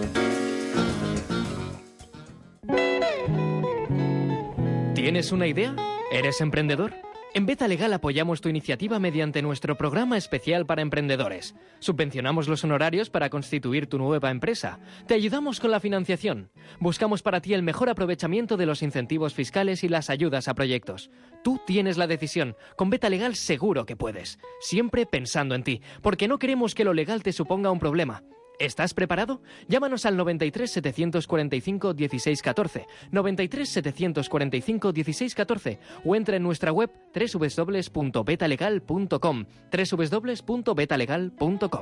¿Tienes una idea? ¿Eres emprendedor? En Beta Legal apoyamos tu iniciativa mediante nuestro programa especial para emprendedores. Subvencionamos los honorarios para constituir tu nueva empresa. Te ayudamos con la financiación. Buscamos para ti el mejor aprovechamiento de los incentivos fiscales y las ayudas a proyectos. Tú tienes la decisión. Con Beta Legal seguro que puedes. Siempre pensando en ti, porque no queremos que lo legal te suponga un problema. ¿Estás preparado? Llámanos al 93 745 1614, 93 745 1614 o entra en nuestra web www.betalegal.com, www.betalegal.com.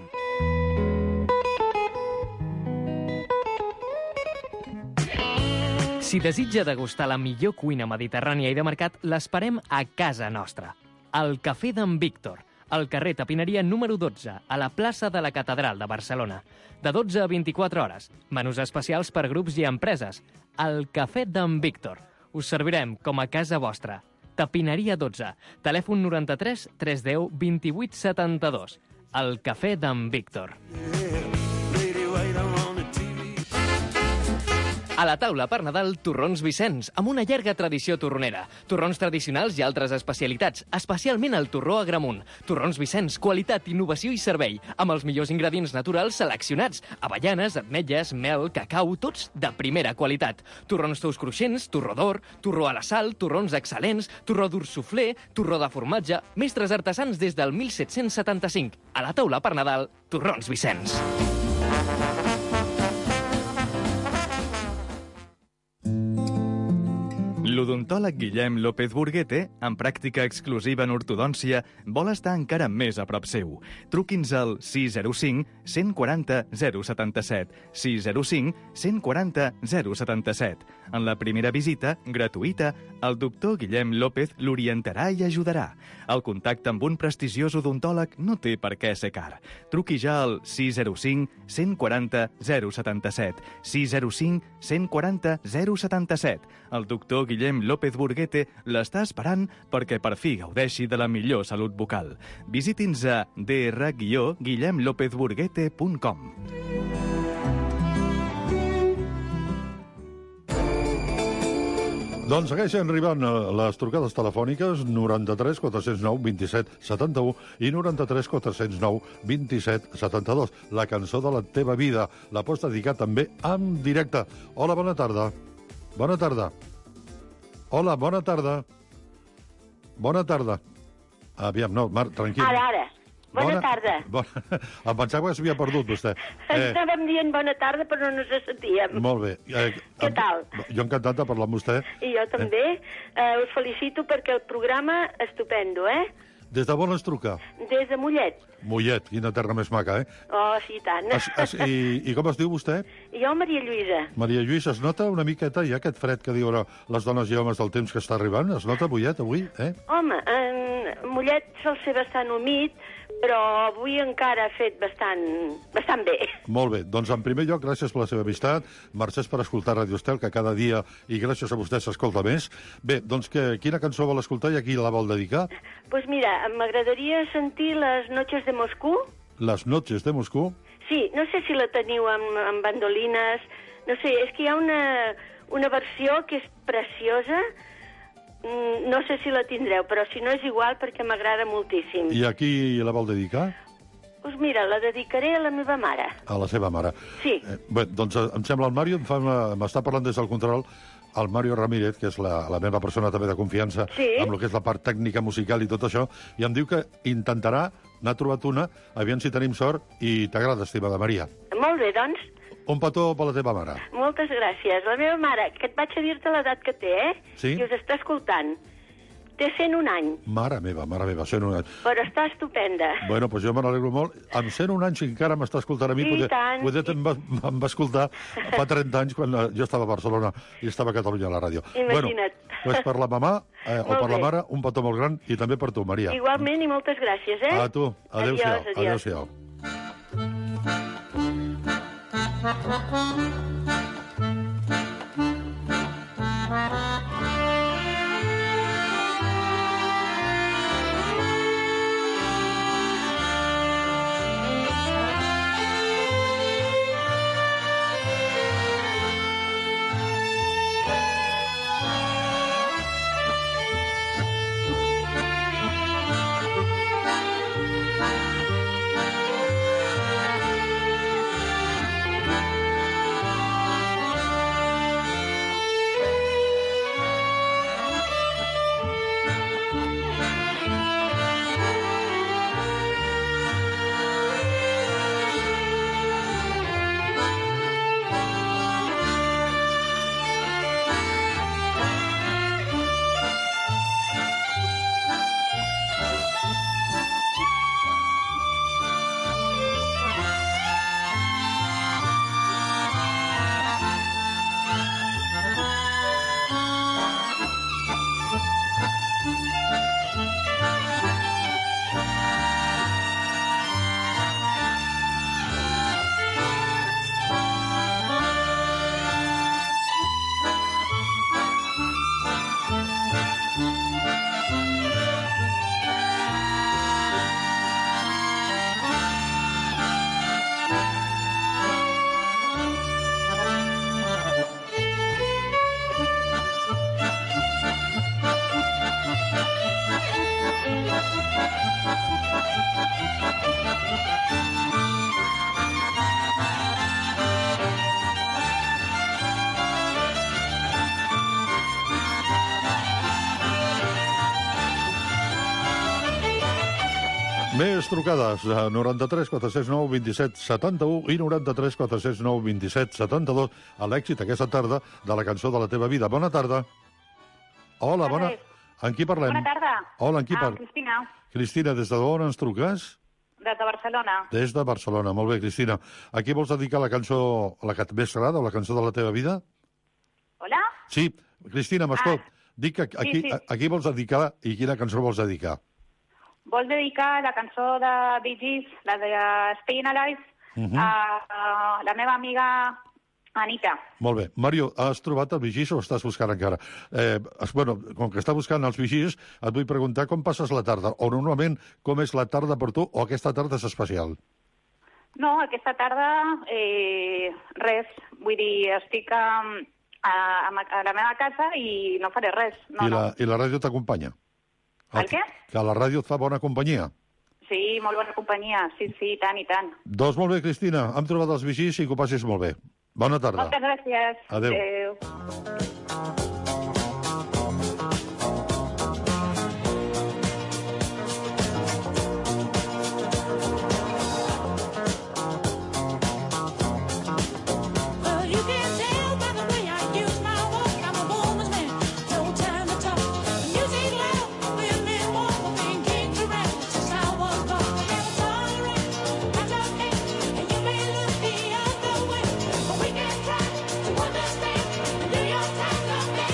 Si desitja degustar la millor cuina mediterrània i de mercat, l'esperem a casa nostra. Al Cafè d'en Víctor, al carrer Tapineria número 12, a la plaça de la Catedral de Barcelona. De 12 a 24 hores. Menús especials per grups i empreses. Al Cafè d'en Víctor. Us servirem com a casa vostra. Tapineria 12. Telèfon 93 310 28 72. Al Cafè d'en Víctor. A la taula per Nadal, torrons Vicenç, amb una llarga tradició torronera. Torrons tradicionals i altres especialitats, especialment el torró Agramunt. Torrons Vicenç, qualitat, innovació i servei, amb els millors ingredients naturals seleccionats. Avellanes, ametlles, mel, cacau, tots de primera qualitat. Torrons tous cruixents, torró d'or, torró a la sal, torrons excel·lents, torró dur suflé, torró de formatge, mestres artesans des del 1775. A la taula per Nadal, torrons Vicenç. L'odontòleg Guillem López Burguete, amb pràctica exclusiva en ortodòncia, vol estar encara més a prop seu. Truqui'ns al 605 140 077, 605 140 077. En la primera visita, gratuïta, el doctor Guillem López l'orientarà i ajudarà. El contacte amb un prestigiós odontòleg no té per què ser car. Truqui ja al 605 140 077, 605 140 077. El doctor Guillem López Burguete l'està esperant perquè per fi gaudeixi de la millor salut bucal. Visiti'ns a dr-guillemlopezburguete.com. Doncs segueixen arribant les trucades telefòniques 93 409 27 71 i 93 409 27 72. La cançó de la teva vida. La pots dedicar també en directe. Hola, bona tarda. Bona tarda. Hola, bona tarda. Bona tarda. Aviam, no, Marc, tranquil. Ara. Bona tarda. Em pensava que s'havia perdut, vostè. Estàvem dient bona tarda, però no ens sentíem. Molt bé. Què tal? Jo encantat de parlar amb vostè. I jo també. Us felicito perquè el programa estupendo, Des de on ens truca? Des de Mollet. Mollet, quina terra més maca, Oh, sí, tant. I com es diu vostè? Jo, Maria Lluïsa. Maria Lluïsa, es nota una miqueta ja aquest fred que diuen les dones i homes del temps que està arribant? Es nota Mollet avui, Home, Mollet sol ser bastant humit, però avui encara ha fet bastant bé. Molt bé, doncs en primer lloc, gràcies per la seva amistat, mercès per escoltar Radio Estel, que cada dia, i gràcies a vostè, s'escolta més. Bé, doncs quina cançó vol escoltar i a qui la vol dedicar? Pues mira, m'agradaria sentir Les noches de Moscú. Les noches de Moscú? Sí, no sé si la teniu amb bandolines, no sé, és que hi ha una versió que és preciosa. No sé si la tindreu, però si no és igual perquè m'agrada moltíssim. I a qui la vol dedicar? Doncs mira, la dedicaré a la meva mare. A la seva mare. Sí. Bé, doncs em sembla el Màrio m'està parlant des del control. el Mario Ramírez, que és la meva persona també de confiança, amb el que és la part tècnica musical i tot això, i em diu que intentarà, n'ha trobat una, aviam si tenim sort, i t'agrada, estimada Maria. Molt bé, doncs. Un petó per la teva mare. Moltes gràcies. La meva mare, que et vaig a dir-te l'edat que té, Sí? I us està escoltant. Té 101 anys, Mare meva, 101 anys. però està estupenda. Bueno, doncs jo me n'alegro molt. Amb 101 anys, si encara m'està escoltant a mi, I tant. poder em va escoltar fa 30 anys, quan jo estava a Barcelona i estava a Catalunya a la ràdio. Imagina't. Bueno, doncs per la mamà o Molt per la bé. mare, un petó molt gran, i també per tu, Maria. Igualment i moltes gràcies, eh? A tu. Adéu-siau. Adiós. Adéu-siau. Més trucades, 93 409 27 71 i 93 409 27 72, a l'èxit aquesta tarda de la cançó de la teva vida. Bona tarda. Hola, bona... Amb qui parlem? Bona tarda. Hola, amb qui parlem? Cristina, Cristina, des d'on ens truques? des de Barcelona. Des de Barcelona. Molt bé, Cristina. A qui vols dedicar la cançó, la que més t'agrada, o la cançó de la teva vida? Hola? Sí, Cristina, m'escolta. Dic a qui vols dedicar i quina cançó vols dedicar? Vols dedicar la cançó de Bee Gees, la de Staying Alive, a la meva amiga Anita. Molt bé. Mario, has trobat el Bee Gees o estàs buscant encara? Bueno, com que està buscant els Bee Gees, et vull preguntar com passes la tarda, o normalment com és la tarda per tu, o aquesta tarda és especial? No, aquesta tarda, res. Vull dir, estic a la meva casa i no faré res. No, I la ràdio t'acompanya? El què? Que la ràdio et fa bona companyia? Sí, molt bona companyia. Sí, i tant, i tant. Doncs molt bé, Cristina. Hem trobat els Bee Gees i que ho passis molt bé. Bona tarda. Moltes gràcies. Adéu. We can try to understand. Do your time,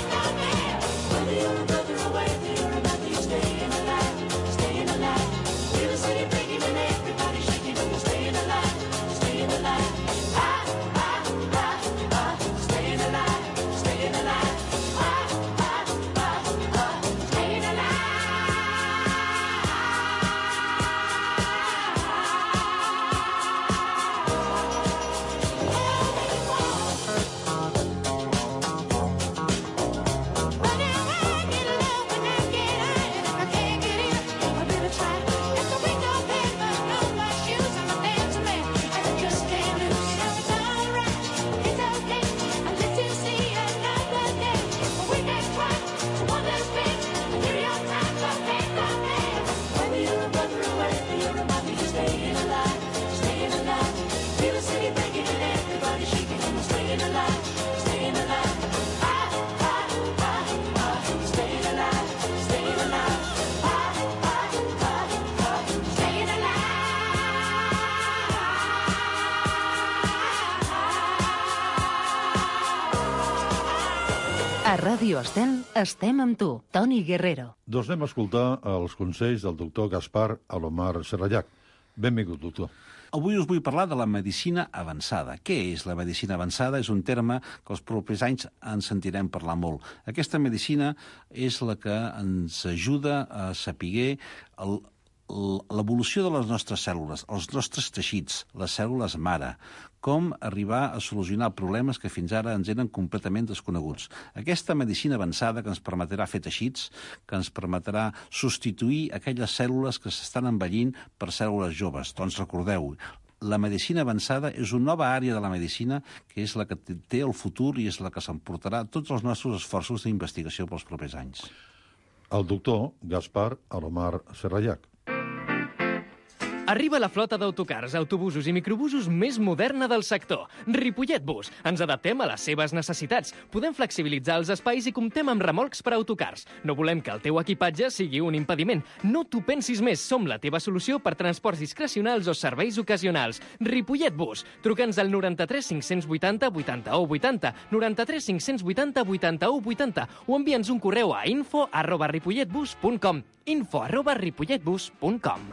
A Ràdio Estel estem amb tu, Toni Guerrero. Doncs anem a escoltar els consells del doctor Gaspar Alomar Serrallac. Benvingut, doctor. Avui us vull parlar de la medicina avançada. Què és la medicina avançada? És un terme que els propers anys en sentirem parlar molt. Aquesta medicina és la que ens ajuda a saber l'evolució de les nostres cèl·lules, els nostres teixits, les cèl·lules mare, com arribar a solucionar problemes que fins ara ens eren completament desconeguts. Aquesta medicina avançada que ens permetrà fer teixits, que ens permetrà substituir aquelles cèl·lules que s'estan envellint per cèl·lules joves. Doncs recordeu, la medicina avançada és una nova àrea de la medicina que és la que té el futur i és la que s'emportarà tots els nostres esforços d'investigació pels propers anys. El doctor Gaspar Alomar Serrallac. Arriba la flota d'autocars, autobusos i microbusos més moderna del sector. Ripollet Bus. Ens adaptem a les seves necessitats. Podem flexibilitzar els espais i comptem amb remolcs per a autocars. No volem que el teu equipatge sigui un impediment. No t'ho pensis més. Som la teva solució per transports discrecionals o serveis ocasionals. Ripollet Bus. Truca'ns al 93 580 81 80, 93 580 81 80 o envia'ns un correu a info@ripolletbus.com, info@ripolletbus.com.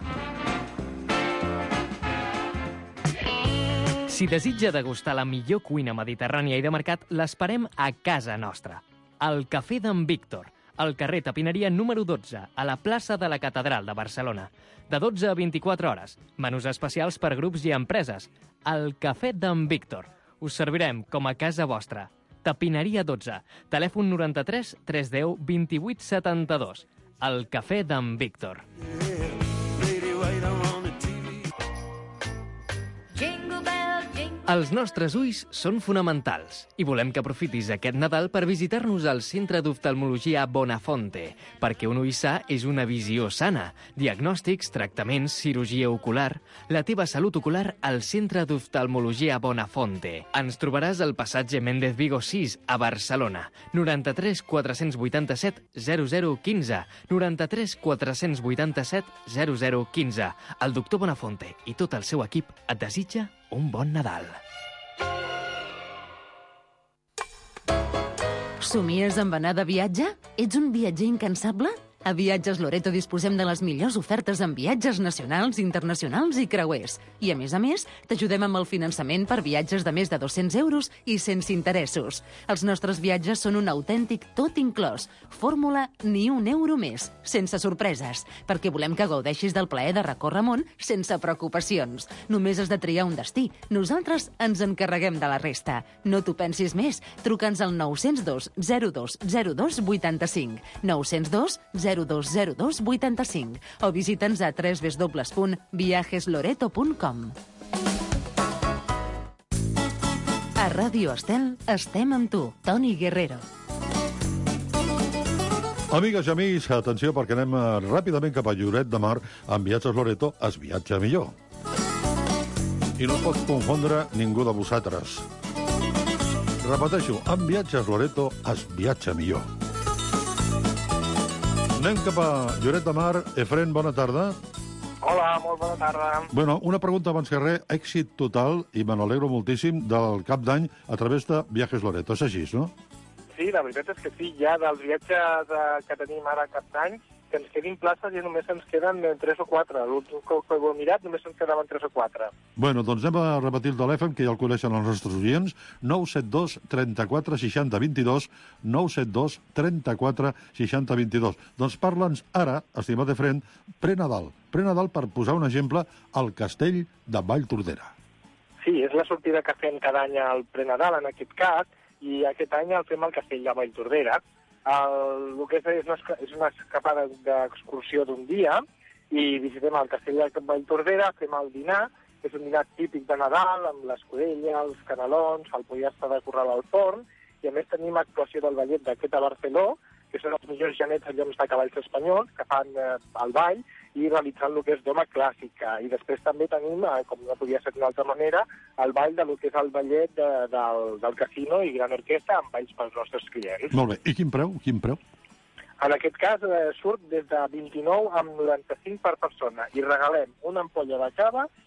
Si desitja degustar la millor cuina mediterrània i de mercat, l'esperem a casa nostra. Al Cafè d'en Víctor, al carrer Tapineria número 12, a la plaça de la Catedral de Barcelona. De 12 a 24 hores. Menús especials per grups i empreses. Al Cafè d'en Víctor. Us servirem com a casa vostra. Tapineria 12. Telèfon 93 310 28 72. Al Cafè d'en Víctor. Els nostres ulls són fonamentals i volem que aprofitis aquest Nadal per visitar-nos al Centre d'Oftalmologia Bonafonte, perquè un ull sa és una visió sana. Diagnòstics, tractaments, cirurgia ocular... La teva salut ocular al Centre d'Oftalmologia Bonafonte. Ens trobaràs al passatge Méndez Vigo 6, a Barcelona. 93 487 0015. 93 487 0015. El doctor Bonafonte i tot el seu equip et desitja un bon Nadal. Somies amb anar de viatge? Ets un viatger incansable? A Viatges Loreto disposem de les millors ofertes en viatges nacionals, internacionals i creuers. I, a més, t'ajudem amb el finançament per viatges de més de 200 euros i sense interessos. Els nostres viatges són un autèntic tot inclòs. Fórmula ni un euro més, sense sorpreses, perquè volem que gaudeixis del plaer de recórrer món sense preocupacions. Només has de triar un destí. Nosaltres ens encarreguem de la resta. No t'ho pensis més. Truca'ns al 902 02 02 85. 902 0202 85 o visita'ns a www.viajesloreto.com. A Ràdio Estel estem amb tu, Toni Guerrero. Amigues i amics, atenció perquè anem ràpidament cap a Lloret de Mar. Amb Viatges Loreto es viatja millor. I no pot confondre ningú de vosaltres. Repeteixo, amb Viatges Loreto es viatja millor. Anem cap a Lloret de Mar. Efren, bona tarda. Hola, molt bona tarda. Bueno, una pregunta abans que res. Èxit total, i me n'alegro moltíssim, del cap d'any a través de Viajes Loreto. És així, no? Sí, la veritat és que sí. Ja dels viatges que tenim ara cap d'any, que ens quedin places ja només ens queden 3 o 4. L'últim que ho he mirat només ens quedaven 3 o 4. Bueno, doncs anem a repetir el telèfon, que ja el coneixen els nostres oients. 972 34 60 22, 972 34 60 22. Doncs parla'ns ara, estimat Efren, Prenadal. Prenadal, per posar un exemple, al castell de Valltordera. Sí, és la sortida que fem cada any al Prenadal, en aquest cas, i aquest any el fem al castell de Valltordera. El que és una escapada d'excursió d'un dia i visitem el castell de Valltordera, fem el dinar, que és un dinar típic de Nadal, amb l'escudella, els canelons, el pollastre de corral al forn, i a més tenim actuació del ballet d'aquest a Barceló, que són els millors genets a lloms de cavalls espanyols, que fan el ball i realitzant el que és doma clàssica. I després també tenim, com no podia ser d'una altra manera, el ball de lo que és el ballet del casino i gran orquestra amb balls pels nostres clients. Molt bé. I quin preu? Quin preu? En aquest cas surt des de 29 amb 95 per persona i regalem una ampolla de cava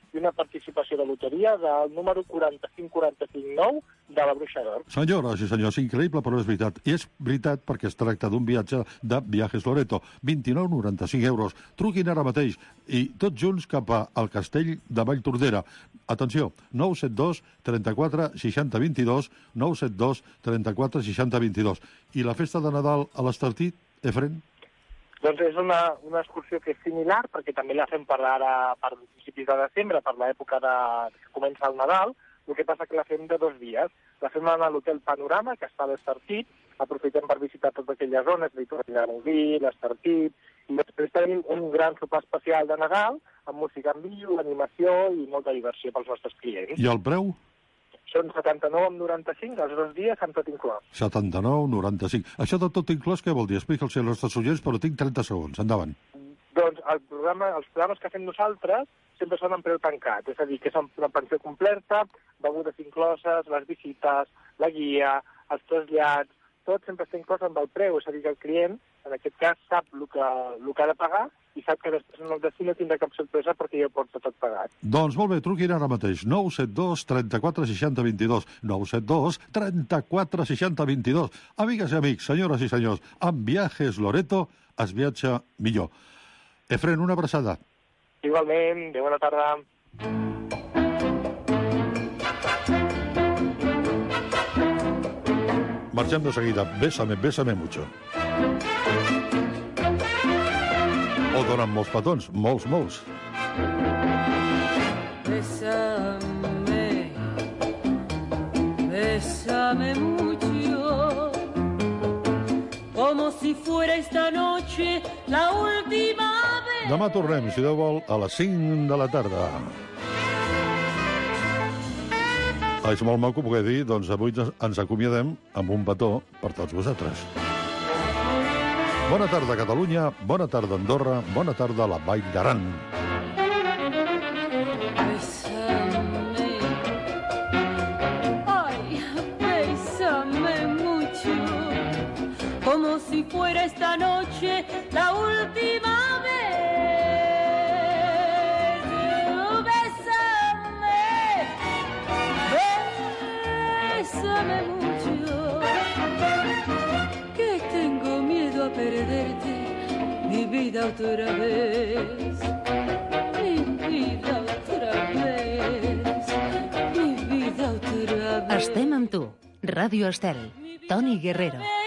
i una participació de loteria del número 45459 de la Bruixa d'Or. Senyores i senyors, increïble, però és veritat. I és veritat perquè es tracta d'un viatge de Viajes Loreto. 29,95 euros. Truquin ara mateix. I tots junts cap al castell de Valltordera. Atenció, 972 34 60 22, 972 34 60 22. I la festa de Nadal a l'Estartit, Efren? Doncs és una excursió que és similar, perquè també la fem per principis de desembre, per l'època que comença el Nadal. El que passa que la fem de 2 dies. La fem a l'Hotel Panorama, que està a l'Estartit. Aprofitem per visitar totes aquelles zones, l'Estartit, l'Estartit. I després tenim un gran sopar especial de Nadal, amb música en viu, animació i molta diversió pels nostres clients. I el preu? Són 79,95 els 2 dies amb tot inclòs. 79,95. Això de tot inclòs què vol dir? Explica'ls als nostres oients, però tinc 30 segons. Endavant. Doncs els programes que fem nosaltres sempre són en preu tancat, és a dir, que són una pensió completa, begudes incloses, les visites, la guia, els trasllats, tot sempre està inclòs amb el preu, és a dir, que el client, en aquest cas, sap el que ha de pagar i sap que després en el destí no tindrà cap sorpresa perquè ja porta tot pagat. Doncs molt bé, truquin ara mateix. 972 34 60 22. 972 34 60 22. Amigues i amics, senyores i senyors, amb Viajes Loreto es viatja millor. Efren, una abraçada. Igualment, de bona tarda. Marxem de seguida. Bésame, bésame mucho. O donen molts petons, molts. Bésame, bésame mucho, como si fuera esta noche la última vez. Demà tornem, si Déu vol, a les 5 de la tarda. És molt maco poder dir, doncs avui ens acomiadem amb un petó per tots vosaltres. Bona tarda, Catalunya, bona tarda, Andorra, bona tarda, la Vall d'Aran. Bésame, ay, bésame mucho, como si fuera esta noche la última vez. Bésame mucho, que tengo miedo a perderte, mi vida otra vez, mi vida otra vez, mi vida otra vez. Estem amb tu. Ràdio Estel. Toni Guerrero.